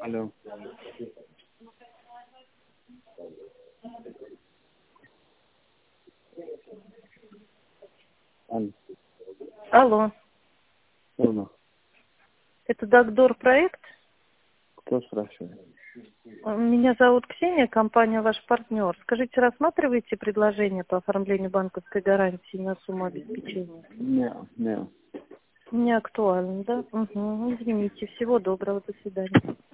Алло. Алло. Алло, Алло. это Дагдор проект. Кто спрашивает? Меня зовут Ксения, компания «Ваш партнер». Скажите, рассматриваете предложение по оформлению банковской гарантии на сумму обеспечения? Не. Не актуально, да? Угу. Извините. Всего доброго. До свидания.